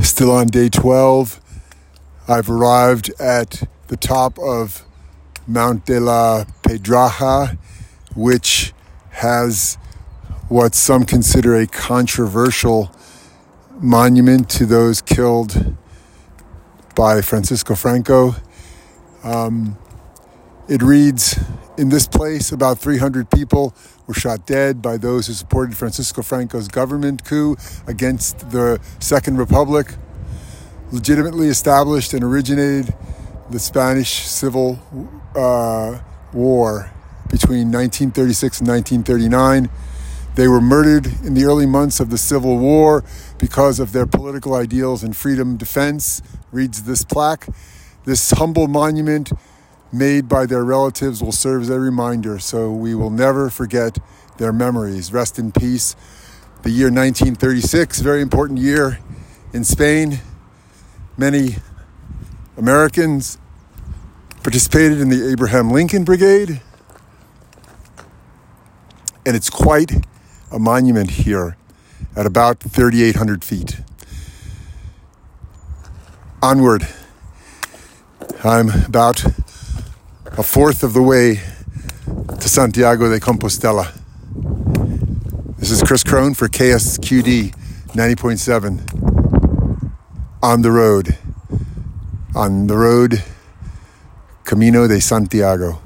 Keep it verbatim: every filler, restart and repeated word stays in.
Still on day twelve. I've arrived at the top of Mount de la Pedraja, which has what some consider a controversial monument to those killed by Francisco Franco. Um, it reads, in this place, about three hundred people were shot dead by those who supported Francisco Franco's government coup against the Second Republic. Legitimately established and originated the Spanish Civil uh, War between nineteen thirty-six and nineteen thirty-nine. They were murdered in the early months of the Civil War because of their political ideals and freedom defense, reads this plaque. This humble monument made by their relatives will serve as a reminder, so we will never forget their memories. Rest in peace. The year nineteen thirty-six, very important year in Spain. Many Americans participated in the Abraham Lincoln Brigade, and it's quite a monument here at about thirty-eight hundred feet. Onward. I'm about a fourth of the way to Santiago de Compostela. This is Chris Crone for K S Q D ninety point seven. On the road. On the road, Camino de Santiago.